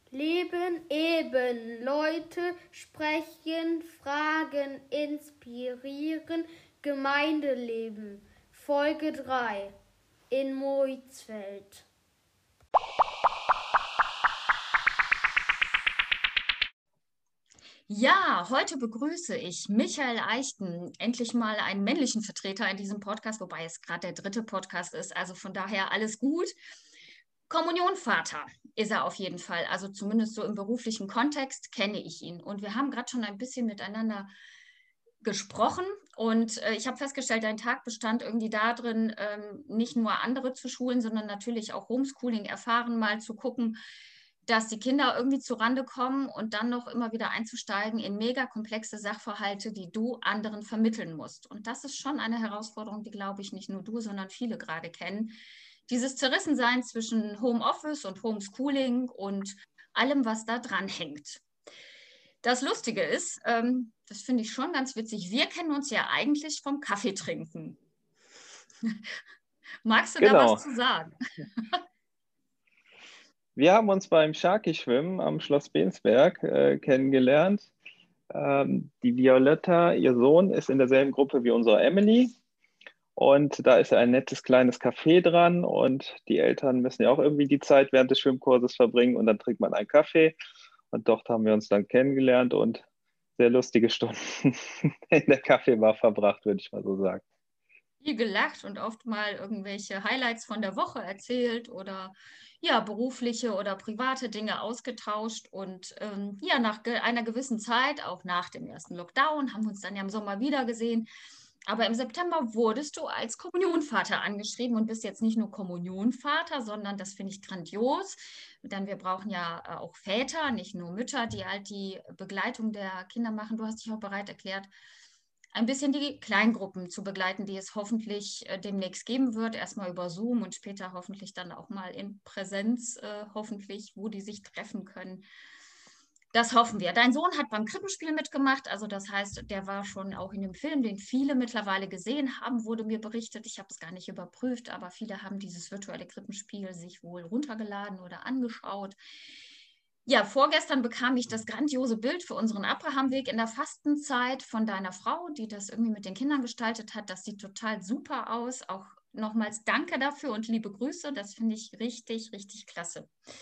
Leben eben. Leute sprechen, fragen, inspirieren, Gemeindeleben. Folge 3 in Moitzfeld. Ja, heute begrüße ich Michael Eichten, endlich mal einen männlichen Vertreter in diesem Podcast, wobei es gerade der 3. Podcast ist, also von daher alles gut. Kommunionvater ist er auf jeden Fall, also zumindest so im beruflichen Kontext kenne ich ihn. Und wir haben gerade schon ein bisschen miteinander gesprochen und ich habe festgestellt, dein Tag bestand irgendwie darin, nicht nur andere zu schulen, sondern natürlich auch Homeschooling erfahren, mal zu gucken, dass die Kinder irgendwie zurande kommen und dann noch immer wieder einzusteigen in mega komplexe Sachverhalte, die du anderen vermitteln musst. Und das ist schon eine Herausforderung, die, glaube ich, nicht nur du, sondern viele gerade kennen. Dieses Zerrissensein zwischen Homeoffice und Homeschooling und allem, was da dran hängt. Das Lustige ist, das finde ich schon ganz witzig, wir kennen uns ja eigentlich vom Kaffee trinken. Magst du da was zu sagen? Wir haben uns beim Shaki-Schwimmen am Schloss Bensberg kennengelernt. Die Violetta, ihr Sohn, ist in derselben Gruppe wie unsere Emily. Und da ist ja ein nettes kleines Café dran und die Eltern müssen ja auch irgendwie die Zeit während des Schwimmkurses verbringen und dann trinkt man einen Kaffee. Und dort haben wir uns dann kennengelernt und sehr lustige Stunden in der Kaffeebar verbracht, würde ich mal so sagen. Viel gelacht und oft mal irgendwelche Highlights von der Woche erzählt oder ja, berufliche oder private Dinge ausgetauscht. Und ja, nach einer gewissen Zeit, auch nach dem ersten Lockdown, haben wir uns dann ja im Sommer wieder gesehen. Aber im September wurdest du als Kommunionvater angeschrieben und bist jetzt nicht nur Kommunionvater, sondern das finde ich grandios. Denn wir brauchen ja auch Väter, nicht nur Mütter, die halt die Begleitung der Kinder machen. Du hast dich auch bereit erklärt, ein bisschen die Kleingruppen zu begleiten, die es hoffentlich demnächst geben wird. Erstmal über Zoom und später hoffentlich dann auch mal in Präsenz, hoffentlich, wo die sich treffen können. Das hoffen wir. Dein Sohn hat beim Krippenspiel mitgemacht, also das heißt, der war schon auch in dem Film, den viele mittlerweile gesehen haben, wurde mir berichtet. Ich habe es gar nicht überprüft, aber viele haben dieses virtuelle Krippenspiel sich wohl runtergeladen oder angeschaut. Ja, vorgestern bekam ich das grandiose Bild für unseren Abrahamweg in der Fastenzeit von deiner Frau, die das irgendwie mit den Kindern gestaltet hat. Das sieht total super aus. Auch nochmals danke dafür und liebe Grüße. Das finde ich richtig, richtig klasse.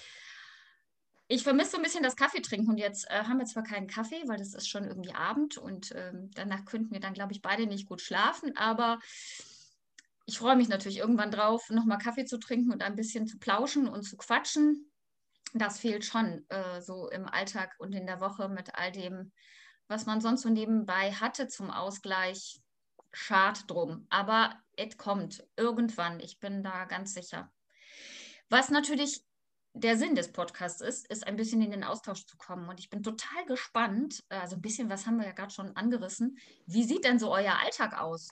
Ich vermisse so ein bisschen das Kaffeetrinken und jetzt haben wir zwar keinen Kaffee, weil das ist schon irgendwie Abend und danach könnten wir dann, glaube ich, beide nicht gut schlafen, aber ich freue mich natürlich irgendwann drauf, nochmal Kaffee zu trinken und ein bisschen zu plauschen und zu quatschen. Das fehlt schon so im Alltag und in der Woche mit all dem, was man sonst so nebenbei hatte zum Ausgleich. Schad drum. Aber es kommt irgendwann. Ich bin da ganz sicher. Was natürlich der Sinn des Podcasts ist ein bisschen in den Austausch zu kommen. Und ich bin total gespannt. Also ein bisschen, was haben wir ja gerade schon angerissen. Wie sieht denn so euer Alltag aus?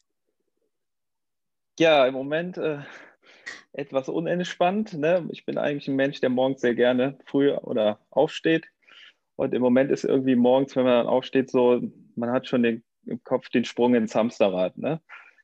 Ja, im Moment etwas unentspannt. Ne? Ich bin eigentlich ein Mensch, der morgens sehr gerne früh oder aufsteht. Und im Moment ist irgendwie morgens, wenn man dann aufsteht, so, man hat schon im Kopf den Sprung ins Hamsterrad. Ne?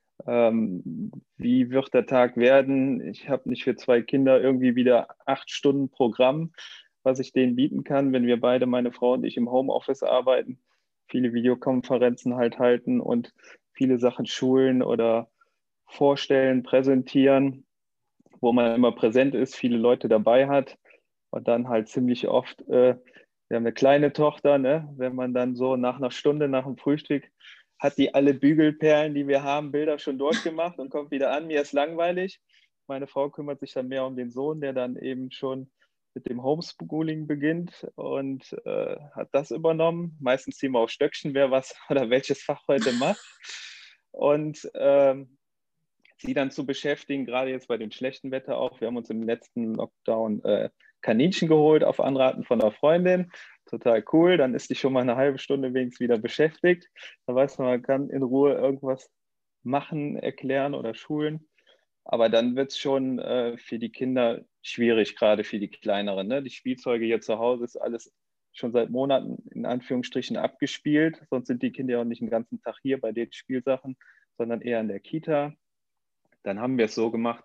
Wie wird der Tag werden? Ich habe nicht für 2 Kinder irgendwie wieder 8 Stunden Programm, was ich denen bieten kann, wenn wir beide, meine Frau und ich, im Homeoffice arbeiten, viele Videokonferenzen halt halten und viele Sachen schulen oder vorstellen, präsentieren, wo man immer präsent ist, viele Leute dabei hat und dann halt ziemlich oft, wir haben eine kleine Tochter, ne? Wenn man dann so nach einer Stunde nach dem Frühstück hat die alle Bügelperlen, die wir haben, Bilder schon durchgemacht und kommt wieder an, mir ist langweilig. Meine Frau kümmert sich dann mehr um den Sohn, der dann eben schon mit dem Homeschooling beginnt und hat das übernommen. Meistens ziehen wir auf Stöckchen, wer was oder welches Fach heute macht. Und sie dann zu beschäftigen, gerade jetzt bei dem schlechten Wetter auch. Wir haben uns im letzten Lockdown Kaninchen geholt auf Anraten von einer Freundin. Total cool. Dann ist die schon mal eine halbe Stunde wenigstens wieder beschäftigt. Da weiß man, man kann in Ruhe irgendwas machen, erklären oder schulen. Aber dann wird es schon für die Kinder schwierig, gerade für die Kleineren. Ne? Die Spielzeuge hier zu Hause ist alles schon seit Monaten in Anführungsstrichen abgespielt. Sonst sind die Kinder auch nicht den ganzen Tag hier bei den Spielsachen, sondern eher in der Kita. Dann haben wir es so gemacht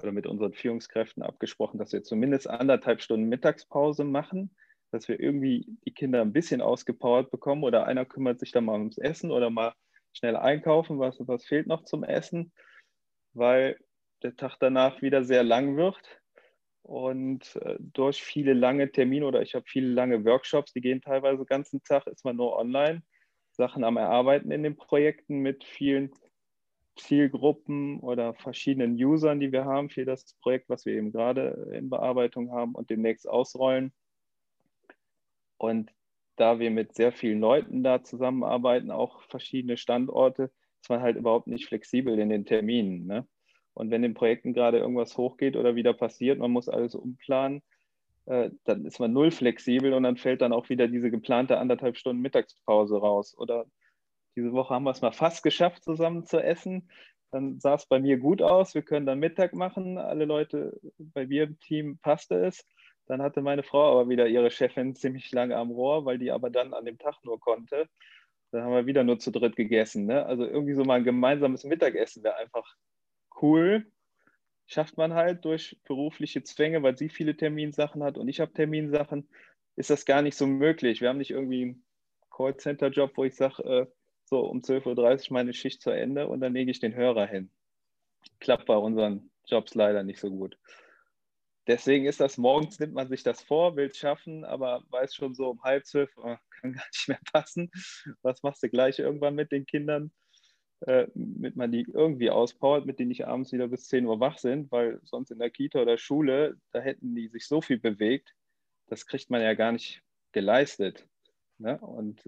oder mit unseren Führungskräften abgesprochen, dass wir zumindest 1,5 Stunden Mittagspause machen, dass wir irgendwie die Kinder ein bisschen ausgepowert bekommen oder einer kümmert sich dann mal ums Essen oder mal schnell einkaufen, was fehlt noch zum Essen, weil der Tag danach wieder sehr lang wird. Und durch viele lange Termine oder ich habe viele lange Workshops, die gehen teilweise den ganzen Tag, ist man nur online, Sachen am Erarbeiten in den Projekten mit vielen Zielgruppen oder verschiedenen Usern, die wir haben für das Projekt, was wir eben gerade in Bearbeitung haben und demnächst ausrollen. Und da wir mit sehr vielen Leuten da zusammenarbeiten, auch verschiedene Standorte, ist man halt überhaupt nicht flexibel in den Terminen. Ne? Und wenn in Projekten gerade irgendwas hochgeht oder wieder passiert, man muss alles umplanen, dann ist man null flexibel und dann fällt dann auch wieder diese geplante 1,5 Stunden Mittagspause raus. Oder diese Woche haben wir es mal fast geschafft, zusammen zu essen. Dann sah es bei mir gut aus. Wir können dann Mittag machen. Alle Leute bei mir im Team passte es. Dann hatte meine Frau aber wieder ihre Chefin ziemlich lange am Rohr, weil die aber dann an dem Tag nur konnte. Dann haben wir wieder nur zu dritt gegessen. Ne? Also irgendwie so mal ein gemeinsames Mittagessen wäre einfach cool. Schafft man halt durch berufliche Zwänge, weil sie viele Terminsachen hat und ich habe Terminsachen, ist das gar nicht so möglich. Wir haben nicht irgendwie einen Callcenter-Job, wo ich sage, so um 12:30 Uhr meine Schicht zu Ende und dann lege ich den Hörer hin. Klappt bei unseren Jobs leider nicht so gut. Deswegen ist das, morgens nimmt man sich das vor, will es schaffen, aber weiß schon so um 11:30, kann gar nicht mehr passen. Was machst du gleich irgendwann mit den Kindern? Damit man die irgendwie auspowert, mit denen nicht abends wieder bis 10 Uhr wach sind, weil sonst in der Kita oder Schule, da hätten die sich so viel bewegt, das kriegt man ja gar nicht geleistet. Ne? Und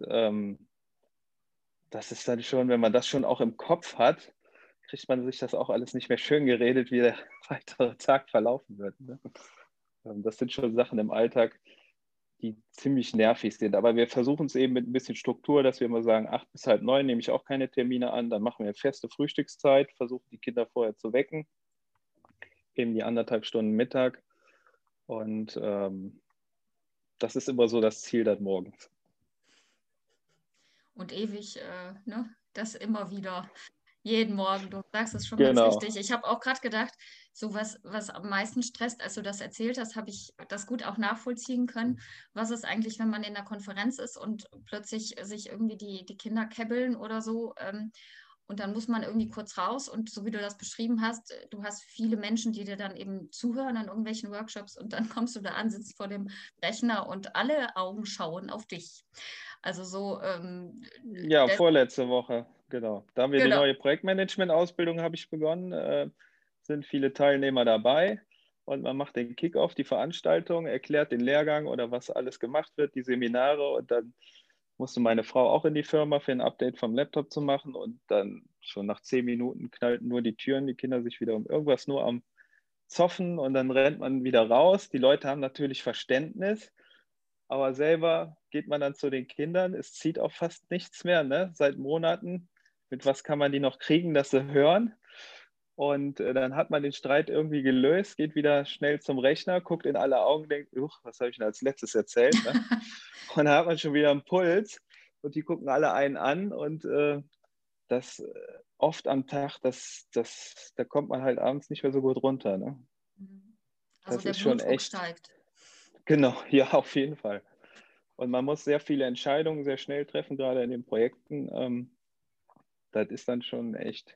das ist dann schon, wenn man das schon auch im Kopf hat, kriegt man sich das auch alles nicht mehr schön geredet, wie der weitere Tag verlaufen wird. Ne? Das sind schon Sachen im Alltag, die ziemlich nervig sind. Aber wir versuchen es eben mit ein bisschen Struktur, dass wir immer sagen, 8 bis halb 9 nehme ich auch keine Termine an, dann machen wir eine feste Frühstückszeit, versuchen die Kinder vorher zu wecken, eben die 1,5 Stunden Mittag. Und das ist immer so das Ziel dann morgens. Und ewig, ne, das immer wieder. Jeden Morgen, du sagst es schon ganz Genau. richtig. Ich habe auch gerade gedacht, so was am meisten stresst, als du das erzählt hast, habe ich das gut auch nachvollziehen können. Was ist eigentlich, wenn man in der Konferenz ist und plötzlich sich irgendwie die Kinder käbbeln oder so, und dann muss man irgendwie kurz raus und so wie du das beschrieben hast, du hast viele Menschen, die dir dann eben zuhören an irgendwelchen Workshops und dann kommst du da an, sitzt vor dem Rechner und alle Augen schauen auf dich. Also so, Ja, vorletzte Woche, genau. Da haben wir die genau. neue Projektmanagement-Ausbildung, habe ich begonnen. Sind viele Teilnehmer dabei und man macht den Kick-Off, die Veranstaltung, erklärt den Lehrgang oder was alles gemacht wird, die Seminare und dann musste meine Frau auch in die Firma für ein Update vom Laptop zu machen und dann schon nach 10 Minuten knallten nur die Türen, die Kinder sich wieder um irgendwas nur am Zoffen und dann rennt man wieder raus. Die Leute haben natürlich Verständnis, aber selber geht man dann zu den Kindern. Es zieht auch fast nichts mehr, ne? Seit Monaten. Mit was kann man die noch kriegen, dass sie hören? Und dann hat man den Streit irgendwie gelöst, geht wieder schnell zum Rechner, guckt in alle Augen, denkt, was habe ich denn als letztes erzählt? Ne? Und da hat man schon wieder einen Puls und die gucken alle einen an und das oft am Tag, da kommt man halt abends nicht mehr so gut runter. Ne? Also Das der ist schon Blutdruck echt, steigt. genau, ja, auf jeden Fall. Und man muss sehr viele Entscheidungen sehr schnell treffen, gerade in den Projekten. Das ist dann schon echt,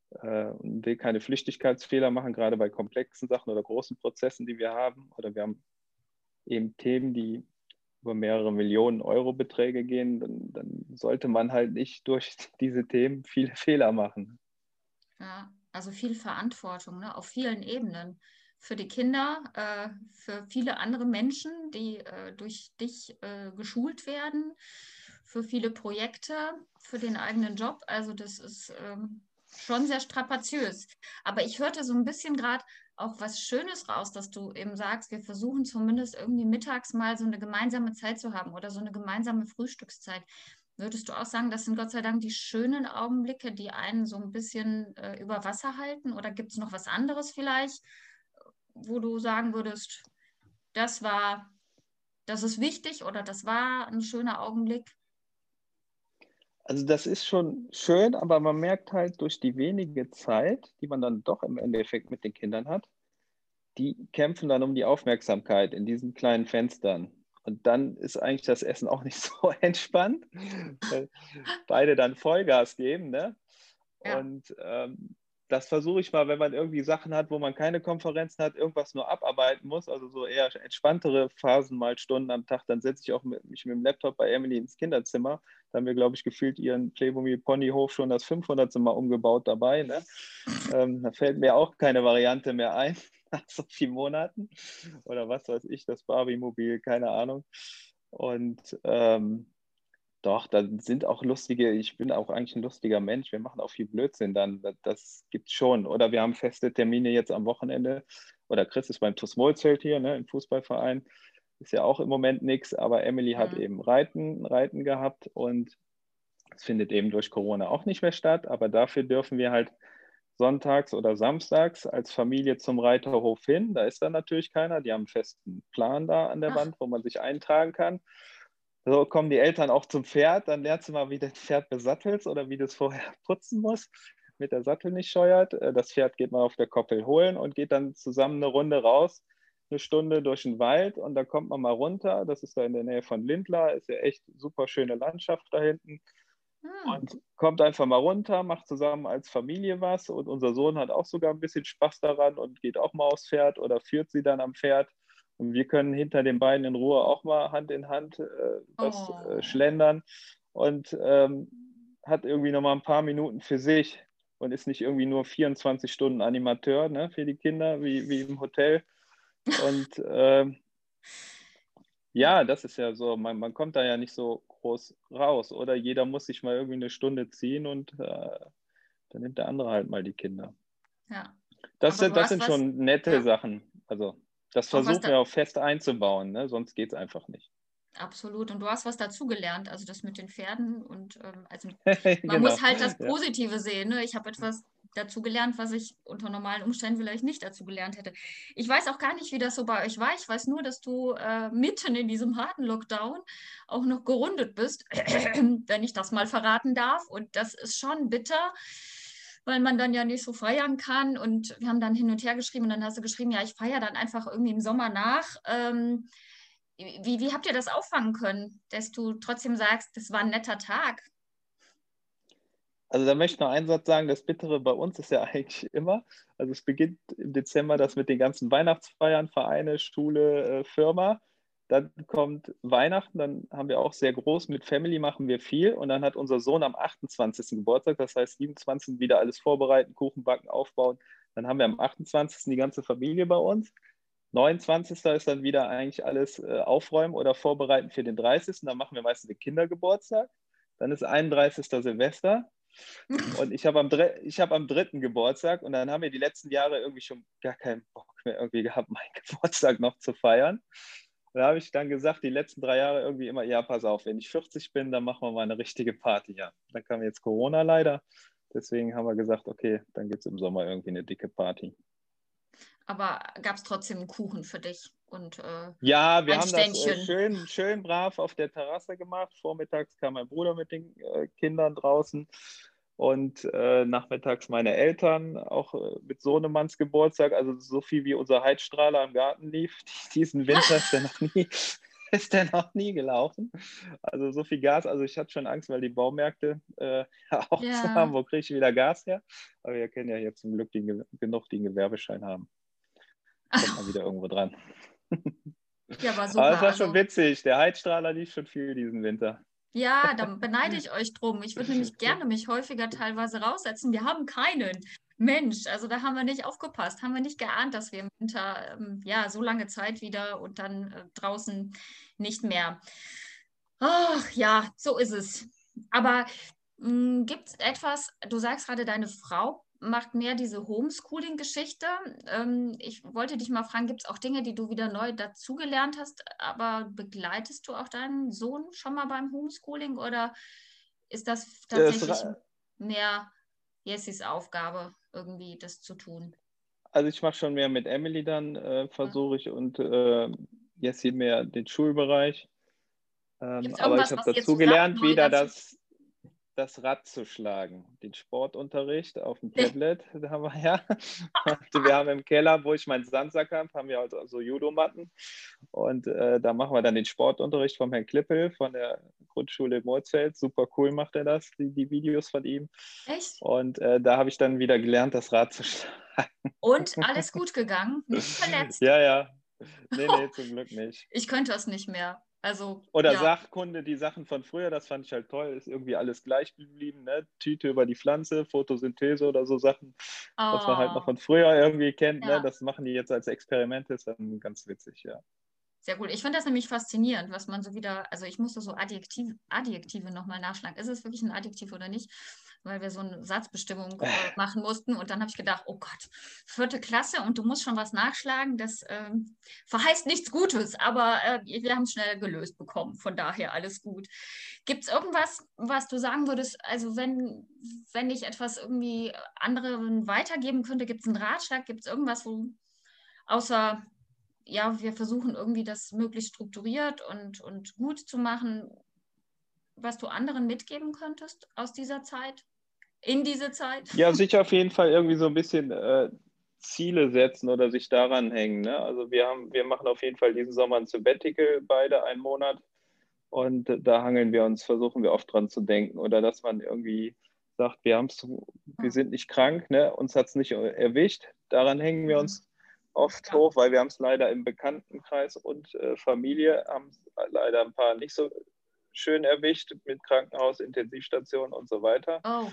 und will keine Flüchtigkeitsfehler machen, gerade bei komplexen Sachen oder großen Prozessen, die wir haben. Oder wir haben eben Themen, die über mehrere Millionen Euro Beträge gehen, dann sollte man halt nicht durch diese Themen viele Fehler machen. Ja, also viel Verantwortung, ne, auf vielen Ebenen. Für die Kinder, für viele andere Menschen, die durch dich geschult werden, für viele Projekte, für den eigenen Job. Also das ist schon sehr strapaziös. Aber ich hörte so ein bisschen gerade auch was Schönes raus, dass du eben sagst, wir versuchen zumindest irgendwie mittags mal so eine gemeinsame Zeit zu haben oder so eine gemeinsame Frühstückszeit. Würdest du auch sagen, das sind Gott sei Dank die schönen Augenblicke, die einen so ein bisschen über Wasser halten? Oder gibt es noch was anderes vielleicht, wo du sagen würdest, das war, das ist wichtig oder das war ein schöner Augenblick? Also das ist schon schön, aber man merkt halt durch die wenige Zeit, die man dann doch im Endeffekt mit den Kindern hat, die kämpfen dann um die Aufmerksamkeit in diesen kleinen Fenstern. Und dann ist eigentlich das Essen auch nicht so entspannt, weil beide dann Vollgas geben. Ne? Ja. Und das versuche ich mal, wenn man irgendwie Sachen hat, wo man keine Konferenzen hat, irgendwas nur abarbeiten muss, also so eher entspanntere Phasen, mal Stunden am Tag, dann setze ich auch mich mit dem Laptop bei Emily ins Kinderzimmer. Da haben wir, glaube ich, gefühlt ihren Playmobil-Ponyhof schon das 500. Mal umgebaut dabei. Ne? Da fällt mir auch keine Variante mehr ein nach so vielen Monaten. Oder was weiß ich, das Barbie-Mobil, keine Ahnung. Und doch, da sind auch lustige, ich bin auch eigentlich ein lustiger Mensch, wir machen auch viel Blödsinn dann, das gibt's schon. Oder wir haben feste Termine jetzt am Wochenende, oder Chris ist beim TuS Mohlzelt hier, ne, im Fußballverein, ist ja auch im Moment nichts, aber Emily hat eben Reiten gehabt und es findet eben durch Corona auch nicht mehr statt, aber dafür dürfen wir halt sonntags oder samstags als Familie zum Reiterhof hin, da ist dann natürlich keiner, die haben einen festen Plan da an der Ach, Wand, wo man sich eintragen kann. So kommen die Eltern auch zum Pferd, dann lernst du mal, wie du das Pferd besattelst oder wie du es vorher putzen musst, damit der Sattel nicht scheuert. Das Pferd geht mal auf der Koppel holen und geht dann zusammen eine Runde raus, eine Stunde durch den Wald und da kommt man mal runter. Das ist da in der Nähe von Lindlar, ist ja echt super schöne Landschaft da hinten. Und kommt einfach mal runter, macht zusammen als Familie was und unser Sohn hat auch sogar ein bisschen Spaß daran und geht auch mal aufs Pferd oder führt sie dann am Pferd. Und wir können hinter den beiden in Ruhe auch mal Hand in Hand was oh. schlendern und hat irgendwie noch mal ein paar Minuten für sich und ist nicht irgendwie nur 24 Stunden Animateur, ne, für die Kinder, wie im Hotel. Und Ja. ja, das ist ja so, man kommt da ja nicht so groß raus, oder jeder muss sich mal irgendwie eine Stunde ziehen und dann nimmt der andere halt mal die Kinder. Ja. Das Aber sind, du das hast sind was, schon nette ja, Sachen. Also das auch was versuchen da, wir auch fest einzubauen, ne? Sonst geht es einfach nicht. absolut. Und du hast was dazugelernt, also das mit den Pferden und also man Genau. muss halt das Ja. Positive sehen. Ne? Ich habe etwas dazugelernt, was ich unter normalen Umständen vielleicht nicht dazugelernt hätte. Ich weiß auch gar nicht, wie das so bei euch war. Ich weiß nur, dass du mitten in diesem harten Lockdown auch noch gerundet bist, wenn ich das mal verraten darf. Und das ist schon bitter, weil man dann ja nicht so feiern kann. Und wir haben dann hin und her geschrieben und dann hast du geschrieben, ja, ich feiere dann einfach irgendwie im Sommer nach. Wie habt ihr das auffangen können, dass du trotzdem sagst, das war ein netter Tag? Also da möchte ich noch einen Satz sagen, das Bittere bei uns ist ja eigentlich immer, also es beginnt im Dezember das mit den ganzen Weihnachtsfeiern, Vereine, Schule, Firma. Dann kommt Weihnachten, dann haben wir auch sehr groß, mit Family machen wir viel und dann hat unser Sohn am 28. Geburtstag, das heißt 27. wieder alles vorbereiten, Kuchen backen, aufbauen. Dann haben wir am 28. die ganze Familie bei uns. 29. ist dann wieder eigentlich alles aufräumen oder vorbereiten für den 30. Dann machen wir meistens den Kindergeburtstag. Dann ist 31. Silvester. Und ich hab am 3. Geburtstag und dann haben wir die letzten Jahre irgendwie schon gar keinen Bock mehr irgendwie gehabt, meinen Geburtstag noch zu feiern. Da habe ich dann gesagt, die letzten 3 Jahre irgendwie immer, ja, pass auf, wenn ich 40 bin, dann machen wir mal eine richtige Party. Ja, dann kam jetzt Corona leider. Deswegen haben wir gesagt, okay, dann gibt es im Sommer irgendwie eine dicke Party. Aber gab es trotzdem einen Kuchen für dich und Ja, wir ein haben das Ständchen? schön brav auf der Terrasse gemacht. Vormittags kam mein Bruder mit den Kindern draußen und nachmittags meine Eltern, auch mit Sohnemanns Geburtstag. Also so viel wie unser Heizstrahler im Garten lief. Diesen Winter ist der noch nie, ist der noch nie gelaufen. Also so viel Gas. Also ich hatte schon Angst, weil die Baumärkte auch zu haben. Ja. Wo kriege ich wieder Gas her? Aber wir können ja hier zum Glück genug, die einen Gewerbeschein haben. Kommt man wieder irgendwo dran. Ja, war Aber es super. war schon Also, witzig. Der Heizstrahler lief schon viel diesen Winter. ja, da beneide ich euch drum. Ich würde nämlich gerne mich häufiger teilweise raussetzen. Wir haben keinen. Mensch, also da haben wir nicht aufgepasst, haben wir nicht geahnt, dass wir im Winter ja so lange Zeit wieder und dann draußen nicht mehr. Ach ja, so ist es. Aber gibt es etwas, du sagst gerade, deine Frau macht mehr diese Homeschooling-Geschichte. Ich wollte dich mal fragen, gibt es auch Dinge, die du wieder neu dazugelernt hast, aber begleitest du auch deinen Sohn schon mal beim Homeschooling oder ist das Es, tatsächlich mehr Jessis Aufgabe, irgendwie das zu tun? also ich mache schon mehr mit Emily dann, Ja. versuche ich, und Jessie mehr den Schulbereich. Gibt es Aber ich irgendwas, habe was ihr dazu zusammen gelernt, neu dazu? das Rad zu schlagen. Den Sportunterricht auf dem Tablet, da haben wir ja. Und wir haben im Keller, wo ich meinen Sandsack habe, haben wir also so Judomatten. Und da machen wir dann den Sportunterricht vom Herrn Klippel von der Grundschule Morzfeld. Super cool macht er das, die Videos von ihm. Echt? Und da habe ich dann wieder gelernt, das Rad zu schlagen. Und alles gut gegangen? Nicht verletzt? Ja, ja. Nee, zum Glück nicht. Ich könnte das nicht mehr. Also, Oder ja. Sachkunde, die Sachen von früher, das fand ich halt toll, ist irgendwie alles gleich geblieben, ne? Tüte über die Pflanze, Photosynthese oder so Sachen, was man halt noch von früher irgendwie kennt, Ja. ne? Das machen die jetzt als Experiment, ist dann ganz witzig, ja. Sehr gut. Ich finde das nämlich faszinierend, was man so wieder, also ich musste so Adjektive nochmal nachschlagen. Ist es wirklich ein Adjektiv oder nicht? Weil wir so eine Satzbestimmung machen mussten. Und dann habe ich gedacht, oh Gott, 4. Klasse und du musst schon was nachschlagen. Das verheißt nichts Gutes, aber wir haben es schnell gelöst bekommen. Von daher alles gut. Gibt es irgendwas, was du sagen würdest, also wenn ich etwas irgendwie anderen weitergeben könnte, gibt es einen Ratschlag? Gibt es irgendwas, wo außer ja, wir versuchen irgendwie das möglichst strukturiert und gut zu machen, was du anderen mitgeben könntest aus dieser Zeit, in diese Zeit? Ja, sich auf jeden Fall irgendwie so ein bisschen Ziele setzen oder sich daran hängen, ne? Also wir machen auf jeden Fall diesen Sommer ein Sabbatical, beide einen Monat. Und da hangeln wir uns, versuchen wir oft dran zu denken. Oder dass man irgendwie sagt, wir sind nicht krank, ne? Uns hat es nicht erwischt. Daran hängen wir uns oft hoch, weil wir haben es leider im Bekanntenkreis und Familie haben es leider ein paar nicht so schön erwischt mit Krankenhaus, Intensivstation und so weiter. Oh.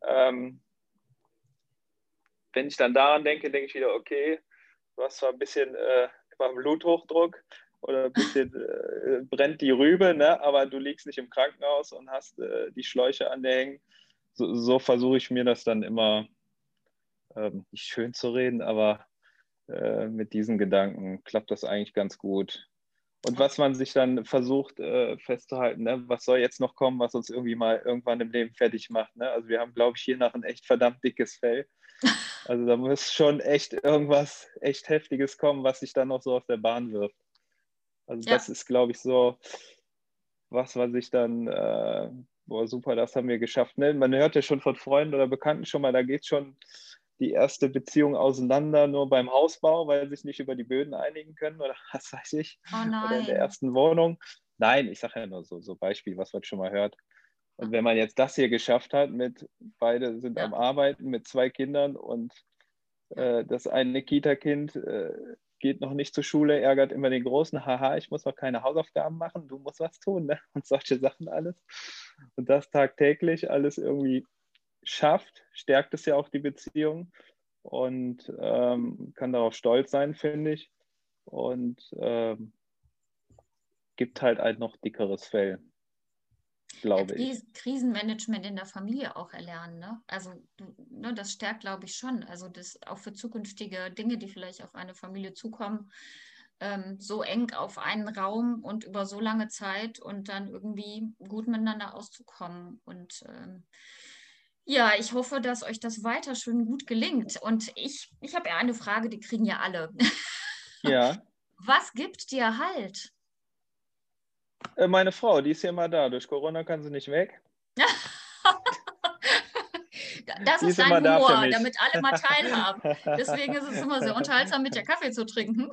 Wenn ich dann daran denke, denke ich wieder, okay, du hast zwar ein bisschen Bluthochdruck oder ein bisschen brennt die Rübe, ne? Aber du liegst nicht im Krankenhaus und hast die Schläuche an der hängen. So versuche ich mir das dann immer nicht schön zu reden, aber mit diesen Gedanken klappt das eigentlich ganz gut. Und was man sich dann versucht festzuhalten, ne? Was soll jetzt noch kommen, was uns irgendwie mal irgendwann im Leben fertig macht. Ne? Also wir haben, glaube ich, hier noch ein echt verdammt dickes Fell. Also da muss schon echt irgendwas echt Heftiges kommen, was sich dann noch so aus der Bahn wirft. Also das ist, glaube ich, so was sich dann, boah, super, das haben wir geschafft. Ne? Man hört ja schon von Freunden oder Bekannten schon mal, da geht schon die erste Beziehung auseinander, nur beim Hausbau, weil sie sich nicht über die Böden einigen können oder was weiß ich. Oh nein. Oder in der ersten Wohnung. Nein, ich sage ja nur so Beispiel, was man schon mal hört. Und wenn man jetzt das hier geschafft hat, beide sind am Arbeiten mit 2 Kindern und das eine Kita-Kind geht noch nicht zur Schule, ärgert immer den Großen, haha, ich muss noch keine Hausaufgaben machen, du musst was tun, ne? Und solche Sachen alles. Und das tagtäglich alles irgendwie schafft, stärkt es ja auch die Beziehung und kann darauf stolz sein, finde ich. Und gibt halt ein noch dickeres Fell, glaube ich. Krisenmanagement in der Familie auch erlernen, ne? Also das stärkt, glaube ich, schon. Also das auch für zukünftige Dinge, die vielleicht auf eine Familie zukommen, so eng auf einen Raum und über so lange Zeit und dann irgendwie gut miteinander auszukommen. Und ja, ich hoffe, dass euch das weiter schön gut gelingt. Und ich habe ja eine Frage, die kriegen ja alle. Ja. Was gibt dir Halt? Meine Frau, die ist ja immer da. Durch Corona kann sie nicht weg. Das Die ist immer dein da für Humor, mich. damit alle mal teilhaben. Deswegen ist es immer sehr unterhaltsam, mit dir Kaffee zu trinken.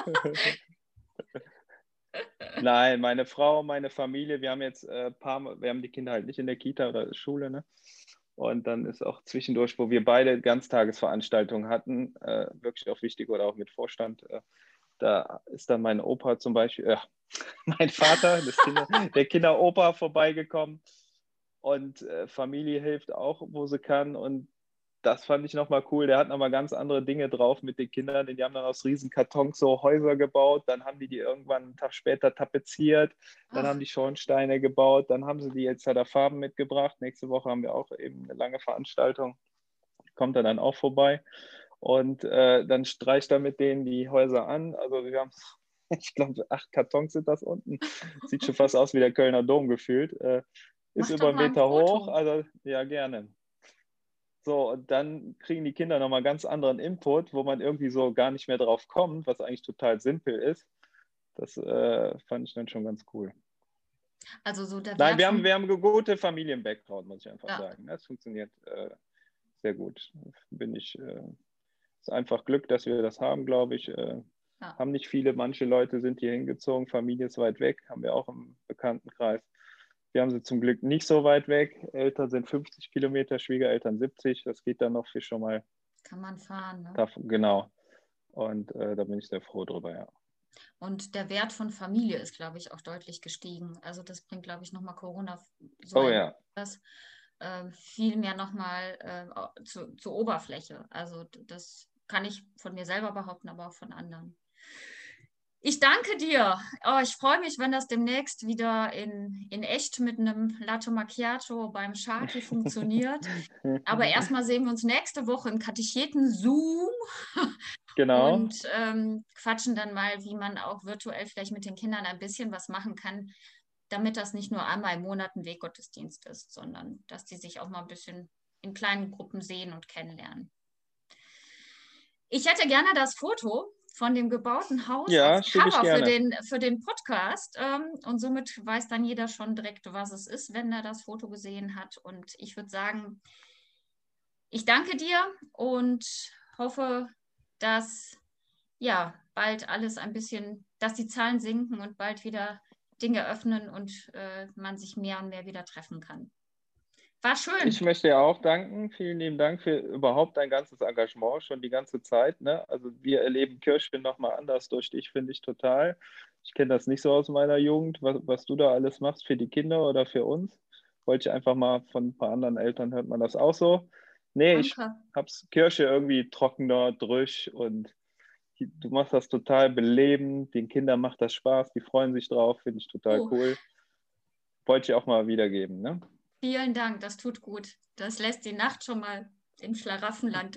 Nein, meine Frau, meine Familie, wir haben jetzt wir haben die Kinder halt nicht in der Kita oder Schule, ne? Und dann ist auch zwischendurch, wo wir beide Ganztagesveranstaltungen hatten, wirklich auch wichtig oder auch mit Vorstand, da ist dann mein Opa zum Beispiel, mein Vater, der Kinderopa vorbeigekommen und Familie hilft auch, wo sie kann und das fand ich nochmal cool. Der hat nochmal ganz andere Dinge drauf mit den Kindern. Die haben dann aus riesen Kartons so Häuser gebaut. Dann haben die irgendwann einen Tag später tapeziert. Dann haben die Schornsteine gebaut. Dann haben sie die jetzt da Farben mitgebracht. Nächste Woche haben wir auch eben eine lange Veranstaltung. Kommt er dann auch vorbei. Und dann streicht er mit denen die Häuser an. Also wir haben, ich glaube, 8 Kartons sind das unten. Sieht schon fast aus wie der Kölner Dom gefühlt. Ist über einen Meter hoch. Also ja, gerne. So, und dann kriegen die Kinder nochmal ganz anderen Input, wo man irgendwie so gar nicht mehr drauf kommt, was eigentlich total simpel ist. Das fand ich dann schon ganz cool. Also so der Nein, Wert von, wir haben einen guten Familien-Background, muss ich einfach ja, sagen. Das funktioniert sehr gut. Ist einfach Glück, dass wir das haben, glaube ich. ja, Haben nicht viele, manche Leute sind hier hingezogen, Familie ist weit weg, haben wir auch im Bekanntenkreis. Wir haben sie zum Glück nicht so weit weg. Eltern sind 50 Kilometer, Schwiegereltern 70. Das geht dann noch für schon mal. kann man fahren, ne? Genau. Und da bin ich sehr froh drüber, ja. Und der Wert von Familie ist, glaube ich, auch deutlich gestiegen. Also das bringt, glaube ich, nochmal Corona so Oh ja. das viel mehr nochmal zur Oberfläche. Also das kann ich von mir selber behaupten, aber auch von anderen. Ich danke dir. Oh, ich freue mich, wenn das demnächst wieder in echt mit einem Latte Macchiato beim Sharky funktioniert. Aber erstmal sehen wir uns nächste Woche im Katecheten-Zoom Genau. und quatschen dann mal, wie man auch virtuell vielleicht mit den Kindern ein bisschen was machen kann, damit das nicht nur einmal im Monat ein Weggottesdienst ist, sondern dass die sich auch mal ein bisschen in kleinen Gruppen sehen und kennenlernen. Ich hätte gerne das Foto von dem gebauten Haus Ja, als schicke ich Cover gerne. für den Podcast. Und somit weiß dann jeder schon direkt, was es ist, wenn er das Foto gesehen hat. Und ich würde sagen, ich danke dir und hoffe, dass ja bald alles ein bisschen, dass die Zahlen sinken und bald wieder Dinge öffnen und man sich mehr und mehr wieder treffen kann. War schön. Ich möchte dir auch danken. Vielen lieben Dank für überhaupt dein ganzes Engagement schon die ganze Zeit. Ne? Also wir erleben Kirche nochmal anders durch dich, finde ich total. Ich kenne das nicht so aus meiner Jugend, was du da alles machst für die Kinder oder für uns. Wollte ich einfach mal von ein paar anderen Eltern, hört man das auch so. Nee, ich Danke. hab's Kirche irgendwie trockener, drüsch und du machst das total belebend. Den Kindern macht das Spaß, die freuen sich drauf, finde ich total cool. Wollte ich auch mal wiedergeben. Ne? Vielen Dank, das tut gut. Das lässt die Nacht schon mal im Schlaraffenland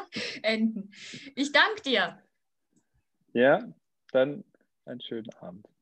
enden. Ich danke dir. Ja, dann einen schönen Abend.